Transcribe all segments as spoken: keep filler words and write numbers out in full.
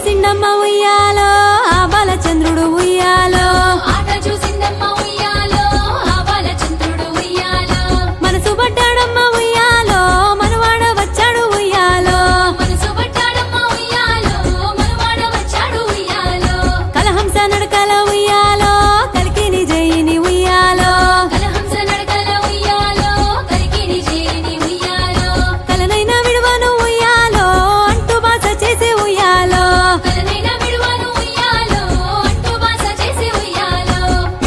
చూసిండమ్మ ఉయ్యాలో ఆ బాలచంద్రుడు ఉయ్యాలో ఆట చూసిందమ్మ ఉయ్యాలో ఆ బాలచంద్రుడు ఉయ్యాలో మనసు పడ్డాడమ్మ ఉయ్యాలో మనవాడ వచ్చాడు ఉయ్యాలో మనసు పడ్డాడమ్మ ఉయ్యాలో మనవాడ వచ్చాడు ఉయ్యాలో కలహంస నడకల ఉయ్యాలో కలికిని జయిని ఉయ్యాలో కలహంస నడకల ఉయ్యాలో కలికిని జేని ఉయ్యాలో కలనైనా విడువను ఉయ్యాలో అంటూ బాస చేసి ఉయ్యాలో కలనైనా విడువను ఉయ్యాలో అంటూ బాస చేసి ఉయ్యాలో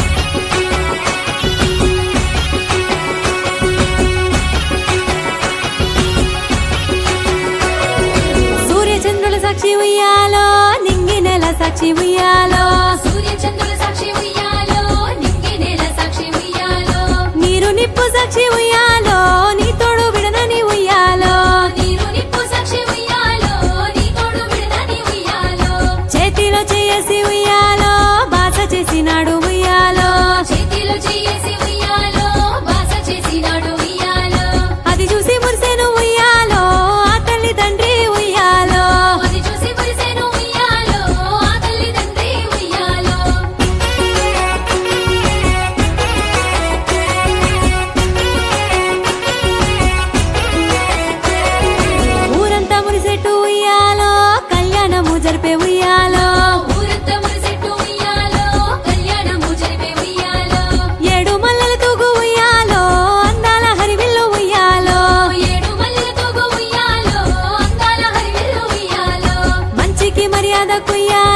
సూర్యచంద్రుల సాక్షి ఉయ్యాలో నింగి నెల సాక్షి ఉయ్యాలో సూర్య చంద్రుల సాక్షి ఉయ్యాలో నింగి నేల సాక్షి ఉయ్యాలో నీరు నిప్పు సాక్షి ఉయ్యాలో నీ తోడు విడనని ఉయ్యాలో నీరు నిప్పు సాక్షి ఉయ్యాలో నీ తోడు విడదని ఉయ్యాలో చేతిలో చేసి ఉయ్యాలో బాస చేసినాడు ఉయ్యాలో చేతిలో చేసి ఉయ్యాలో బాస చేసినాడు ఉయ్యాలో అది చూసి మురిసెను ఉయ్యాలో ఆ తల్లి తండ్రి ఉయ్యాలో అది చూసి మురిసెను ఉయ్యాలో ఆ తల్లి తండ్రి ఉయ్యాలో ఊరంతా మురిసెట్టు ఉయ్యాలో కళ్యాణము జరిపే ఉయ్యాలో ఊరంతా మురిసెట్టు ఉయ్యాలో కళ్యాణము జరిపే ఉయ్యాలో ఏడు మల్లెల తూగు ఉయ్యాలో అందాల హరివిల్లు ఉయ్యాలో ఏడు మల్లెల తూగు ఉయ్యాలో అందాల హరివిల్లు ఉయ్యాలో మంచికి మర్యాద కుయ్యాలో